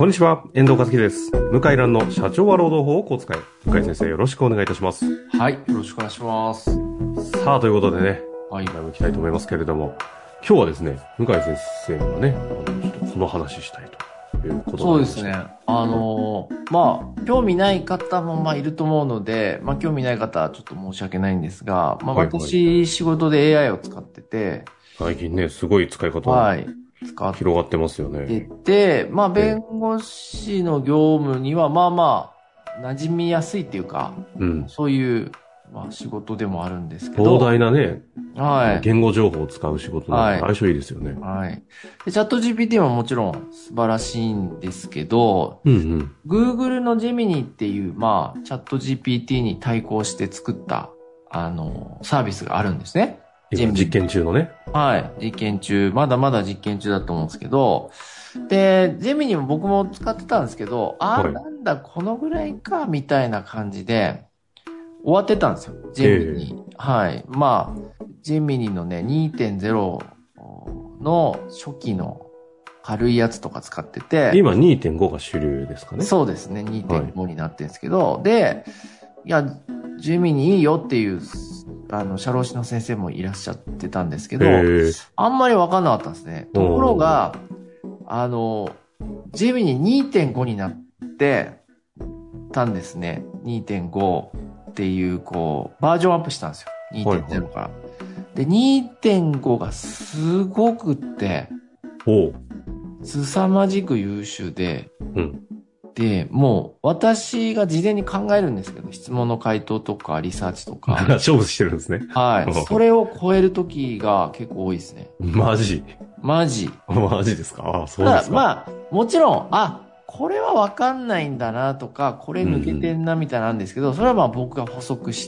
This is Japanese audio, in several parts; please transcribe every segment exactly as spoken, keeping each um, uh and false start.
こんにちは、遠藤和樹です。向井蘭の社長は労働法をこう使え。向井先生、よろしくお願いいたします。 はい、よろしくお願いします。 さあ、ということでね、 はい。 今も行きたいと思いますけれども、今日はですね、向井先生がね、あのちょっとこの話したいということで。 そうですね。あのー、まあ、興味ない方もまあいると思うので、まあ興味ない方はちょっと申し訳ないんですが、まあ私、はいはい、仕事で エーアイ を使ってて、 最近ね、すごい使い方はい。使って広がってますよね。 で、まあ弁護士の業務にはまあまあ馴染みやすいっていうか、うん、そういうまあ仕事でもあるんですけど。 膨大なね、 はい。 言語情報を使う仕事なんで相性いいですよね。 はい。はい、でチャット ジーピーティー ももちろん素晴らしいんですけど、 うんうん、 Google の Gemini っていう、まあ、チャット ジーピーティー に対抗して作った、あの、サービスがあるんですね。 今実験中のね。 はい。実験中。まだまだ実験中だと思うんですけど、で、Gemini も僕も使ってたんですけど、ああ、はい、なんだ、このぐらいか、みたいな感じで、終わってたんですよ。Gemini。えー、はい。まあ、Gemini のね、にてんゼロ の初期の軽いやつとか使ってて。 今 にてんご が主流ですかね。 そうですね。にてんご になってるんですけど、はい、で、いや、Gemini いいよっていう、あの、社労士の先生もいらっしゃってたんですけど、あんまりわかんなかったんですね。ところが、あの、Gemini にてんご になってたんですね。にてんご っていう、こう、バージョンアップしたんですよ。にてんゼロ から。はいはい、で、にてんご がすごくって、凄まじく優秀で、うん、で、もう私が事前に考えるんですけど、質問の回答とかリサーチとか。 勝負してるんですね。 はい。それを超える時が結構多いですね。 マジマジ。 マジですか？ああ、そうですか。 まあ、もちろん、あ、これはわかんないんだなとか、これ抜けてんなみたいなんですけど、うんうん、それはまあ僕が補足して、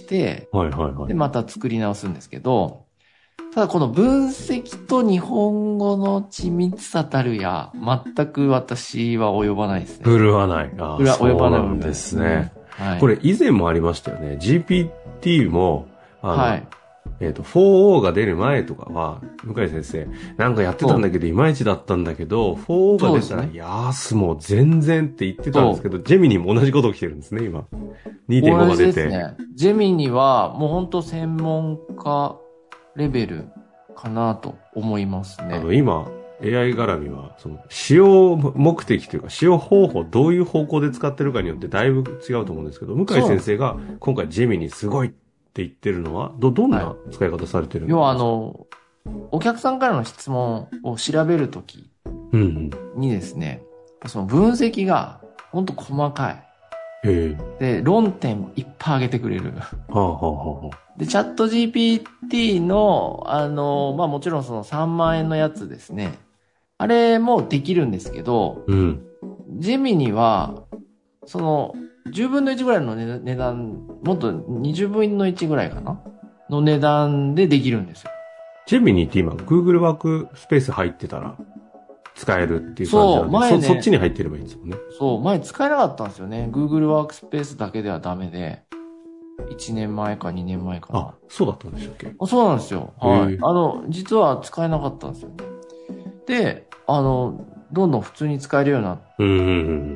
はいはいはい。で、また作り直すんですけど、ただこの分析と日本語の緻密さたるや、全く私は及ばないですね。 振るわない。ああ、そうなんですね。はい、これ以前もありましたよね。ジーピーティー も、あの、はい、えっと、フォーオー が出る前とかは、向井先生、なんかやってたんだけど、いまいちだったんだけど、フォーオー が出たら、ね、いやーすもう全然って言ってたんですけど、ジェミニも同じこと起きてるんですね、今。にてんご が出て。 ですね。ジェミニは、もう本当専門家レベルかなと思いますね。 あの、今、エーアイ 絡みは、その、使用目的というか、使用方法、どういう方向で使ってるかによってだいぶ違うと思うんですけど、向井先生が今回ジェミニすごいって言ってるのは、ど、どんな使い方されてるんですか？ 要は、あの、お客さんからの質問を調べるときにですね、うんうん、その分析が本当細かい。 へで、論点いっぱい挙げてくれる。 はあはあはあ、 で、チャット ジーピーティー の、あの、まあ、もちろんそのさんまんえんのやつですね。あれもできるんですけど、うん、ジェミニは、その、じゅうぶんのいちぐらいの値段、もっとにじゅうぶんのいちぐらいかなの値段でできるんですよ。 ジェミニって今、Google ワークスペース入ってたら、使えるっていう感じなんで、そう、前ね、そ、そっちに入ってればいいんですもんね。 そう、前使えなかったんですよね。Google ワークスペースだけではダメで。いちねんまえかにねんまえかな。 あ、そうだったんでしたっけ？ あ、そうなんですよ。はい。あの、実は使えなかったんですよね。で、あの、どんどん普通に使えるようになって、うんうんうん、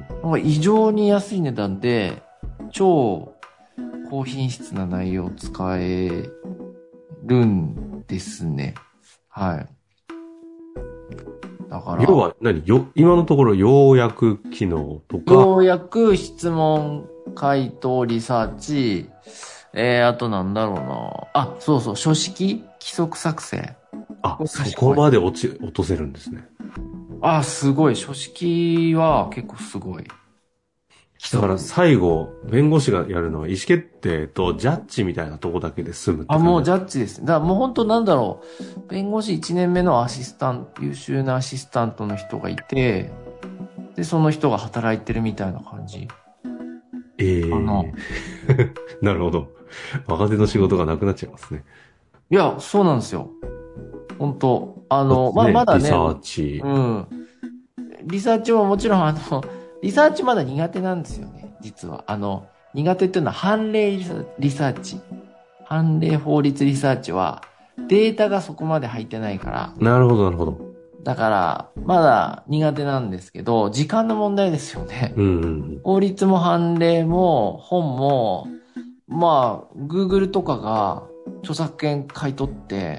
なんか異常に安い値段で、超高品質な内容を使えるんですね。はい。だから。 要は何よ、今のところ要約機能とか。 要約、質問、回答、リサーチ、えー、あとなんだろうな。あ、そうそう、書式、規則作成。 あ、そこまで落ち、落とせるんですね。 あ、すごい。書式は結構すごい。 だから最後、弁護士がやるのは意思決定とジャッジみたいなとこだけで済むって感じ。 あ、もうジャッジです。だからもう本当なんだろう。弁護士いちねんめのアシスタント、優秀なアシスタントの人がいて、で、その人が働いてるみたいな感じ。 ええー。なるほど。若手の仕事がなくなっちゃいますね。 いや、そうなんですよ。本当あの、ま、 ね、 まだね。 リサーチ。 うん。リサーチももちろんあの、リサーチまだ苦手なんですよね、実は。あの、苦手っていうのは判例リサーチ。判例法律リサーチは、データがそこまで入ってないから。 なるほど、なるほど。 だから、まだ苦手なんですけど、時間の問題ですよね。 うんうん、 法律も判例も本も、まあ、Google とかが著作権買い取って、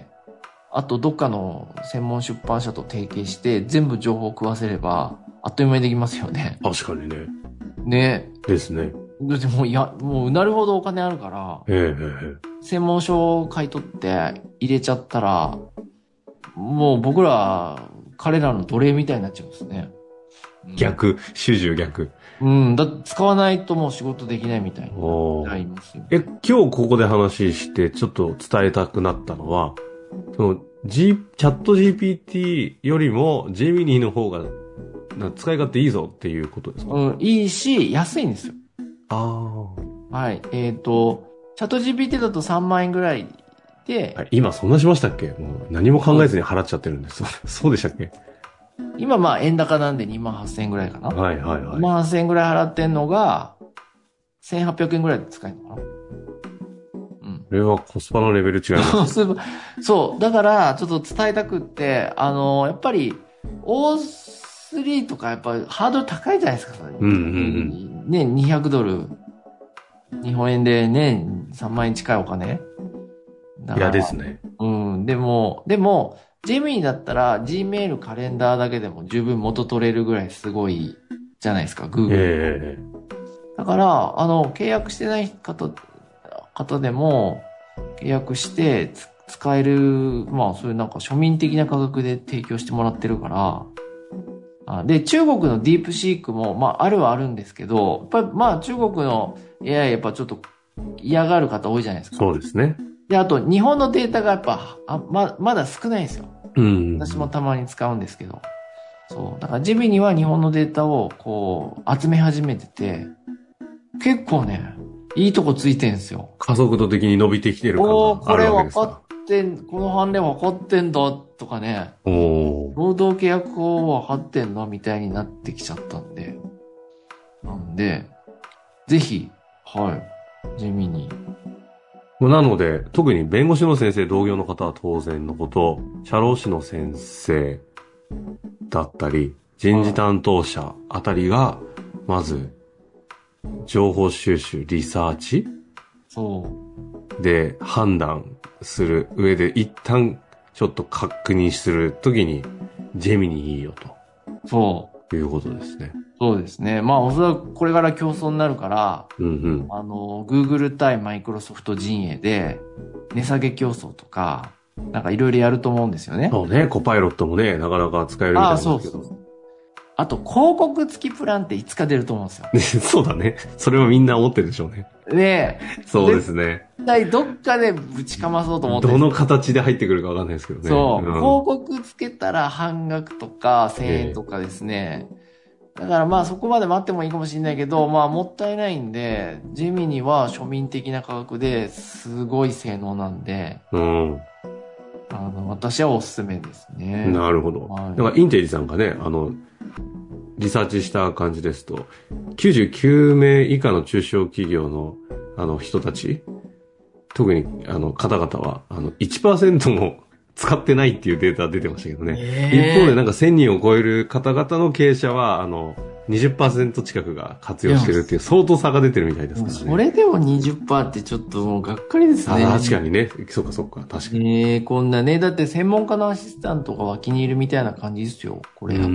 あとどっかの専門出版社と提携して全部情報を食わせれば、あっという間にできますよね。 確かにね。 ね。 ですね。 だってもう、いや、もうなるほどお金あるから、 ええ、 専門書を買い取って入れちゃったら、もう僕ら、彼らの奴隷みたいになっちゃうんですね。 うん、逆、主従逆。 うん、だって使わないともう仕事できないみたいになりますよ。 え、今日ここで話してちょっと伝えたくなったのは、その G、チャット ジーピーティー よりもジェミニーの方が使い勝手いいぞっていうことですか？ うん、いいし、安いんですよ。 ああ。はい。えっ、ー、と、チャット ジーピーティー だとさんまんえんぐらいで。 今そんなしましたっけ？もう何も考えずに払っちゃってるんです。そうでしたっけ？ 今まあ円高なんでにまんはっせんえんぐらいかな。 はいはいはい。 にまんはっせんえんぐらい払ってんのが、せんはっぴゃくえんぐらいで使えるのかな。 うん。これはコスパのレベル違います。 そう。だから、ちょっと伝えたくって、あの、やっぱり、オースリー とかやっぱりハードル高いじゃないですか。 うんうんうん。 ね、にひゃくドル。日本円で年さんまんえん近いお金。 いやですね。 うん。でも、でも、ジェミニだったら Gmail カレンダーだけでも十分元取れるぐらいすごいじゃないですか、Google。 えー、だから、あの、契約してない方、方でも契約して使える、まあそういうなんか庶民的な価格で提供してもらってるから、あで、中国のディープシークも、まああるはあるんですけど、やっぱりまあ中国の エーアイ やっぱちょっと嫌がる方多いじゃないですか。 そうですね。 で、あと、日本のデータがやっぱ、あま、まだ少ないんですよ。 うん。 私もたまに使うんですけど。そう。だからジミニは日本のデータをこう、集め始めてて、結構ね、いいとこついてんですよ。 加速度的に伸びてきてる感があるわけですか。おー、これ分かってん、この判例分かってんだとかね。 おー。 労働契約法分かってんのみたいになってきちゃったんで。なんで、ぜひ、はい、ジミニ。 なので、特に弁護士の先生、同業の方は当然のこと、社労士の先生だったり、人事担当者あたりが、まず、情報収集、リサーチそうで判断する上で、一旦ちょっと確認するときに、ジェミニいいよと。 そう。 いうことですね。 そうですね。まあ、おそらくこれから競争になるから、 うんうん、 あの、Google 対マイクロソフト陣営で、値下げ競争とか、なんかいろいろやると思うんですよね。 そうね。コパイロットもね、なかなか使えるみたいなんですけど。ああ、そうそう。 あと、広告付きプランっていつか出ると思うんですよ。 そうだね。それはみんな思ってるでしょうね。 ねえ。そうですね。 絶対どっかでぶちかまそうと思ってる。 どの形で入ってくるかわかんないですけどね。 そう。うん、広告つけたら半額とかせんえんとかですね。えーだからまあそこまで待ってもいいかもしれないけど、まあもったいないんで、ジェミニは庶民的な価格ですごい性能なんで、うん。あの、私はおすすめですね。 なるほど。はい、だからインテリさんがね、あの、リサーチした感じですと、きゅうじゅうきゅうめい以下の中小企業のあの人たち、特にあの方々は、あの いちパーセント も使ってないっていうデータ出てましたけどね。えー、一方でなんかせんにんを超える方々の経営者は、あの、にじゅっパーセント 近くが活用してるっていう相当差が出てるみたいですからね。 それでも にじゅっパーセント ってちょっともうがっかりですね。 あ、確かにね。そっかそっか。確かに。 ええー、こんなね。だって専門家のアシスタントが脇にいるみたいな感じですよ。これだと。うん。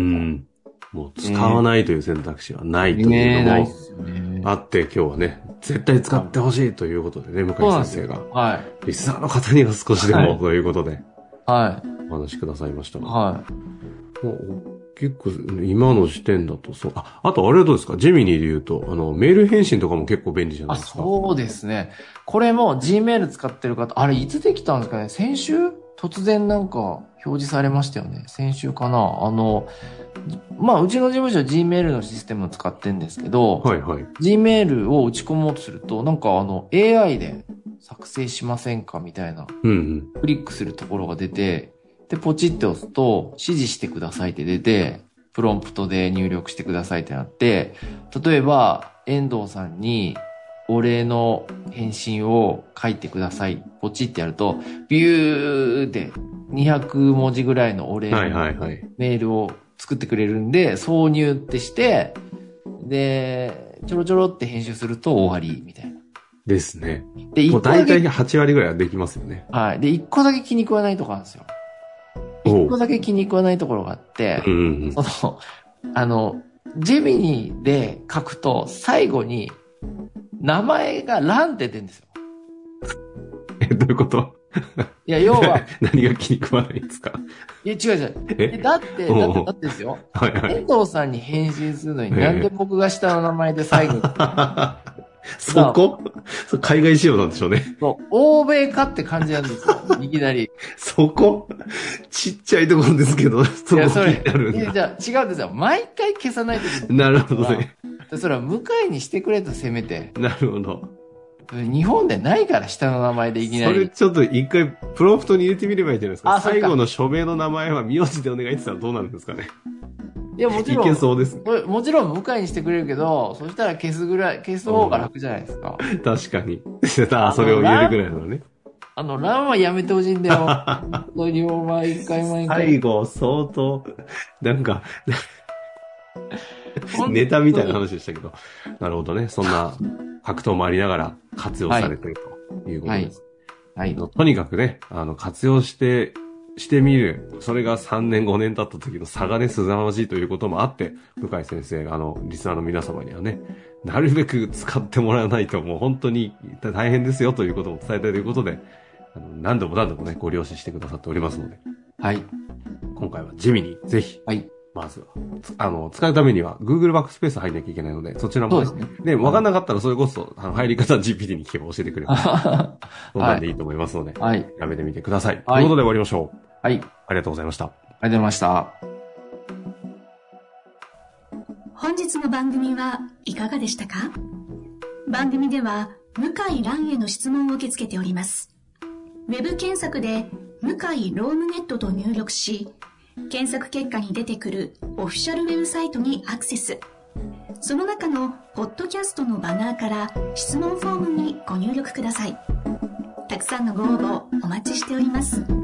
もう使わないという選択肢はないというのもあって、今日はね、絶対使ってほしいということでね、向井先生が。はい。リスナーの方には少しでもということで。はい。お話しくださいましたが。はい。もう結構、今の時点だとそう。あ、あとあれはどうですか？ジェミニーで言うと、あの、メール返信とかも結構便利じゃないですか。 あ、そうですね。これも Gmail 使ってる方、あれいつできたんですかね？先週突然なんか表示されましたよね。先週かな。あの、まあ、うちの事務所 Gmail のシステムを使ってるんですけど、はいはい。Gmail を打ち込もうとすると、なんかあの、エーアイ で作成しませんかみたいな、うんうん、クリックするところが出て、で、ポチって押すと、指示してくださいって出て、プロンプトで入力してくださいってなって、例えば、遠藤さんに、 お礼の返信を書いてください。ポチってやると、ビューでにひゃくもじぐらいのお礼のメールを作ってくれるんで、挿入ってして、で、ちょろちょろって編集すると終わり、みたいな。 ですね。で、いっこだけ。大体はち割ぐらいはできますよね。 はい。で、いっこだけ気に食わないところなんですよ。いっこだけ気に食わないところがあって、うんうんうん、その、あの、ジェミニで書くと、最後に、名前がランって出るんですよ。 え、どういうこと？ いや、要は。 何が気に食わないんですか？ いや、違う違う。え、だって、だって、だってですよ。はいはい。遠藤さんに返信するのに、なんで僕が下の名前で最後に。 そこ海外仕様なんでしょうね。 そう。欧米かって感じなんですよ。いきなり。 そこちっちゃいところですけど、そこ気になるんだ。 いや、それ、いや、じゃあ違うんですよ。毎回消さないといけない。 なるほどね。 それは向井にしてくれとせめて。 なるほど。 日本でないから下の名前でいきなり。 それちょっと一回プロンプトに入れてみればいいじゃないですか。最後の署名の名前は名字でお願いって言ったらどうなるんですかね。 いや、もちろん。 いけそうですね。 もちろん向井にしてくれるけど、そしたら消すぐらい、消す方が楽じゃないですか。 確かに。あ、それを言えるぐらいなのね。 あの、ランはやめてほしいんだよ。本当にもう毎回毎回。 最後、相当、なんか、ネタみたいな話でしたけど。なるほどね。そんな格闘もありながら活用されているということです。はい。はいはい、とにかくね、あの、活用して、してみる。それがさんねんごねん経った時の差がね、すざまじいということもあって、向井先生、あの、リスナーの皆様にはね、なるべく使ってもらわないともう本当に大変ですよということも伝えたいということで、あの何度も何度もね、ご了承してくださっておりますので。 はい。 今回は地味にぜひ。 はい。 まずは、あの、使うためには Google バックスペース入んなきゃいけないので、そちらも、ね。そうですね。で、わかんなかったらそれこそ、あの、入り方は ジーピーティー に聞けば教えてくれます。そんなんでいいと思いますので、はい。やめてみてください。はい。ということで終わりましょう。 はい。 ありがとうございました。ありがとうございました。 本日の番組はいかがでしたか？番組では、向井蘭への質問を受け付けております。ウェブ検索で、向井ロームネットと入力し、検索結果に出てくるオフィシャルウェブサイトにアクセス。その中のポッドキャストのバナーから質問フォームにご入力ください。たくさんのご応募お待ちしております。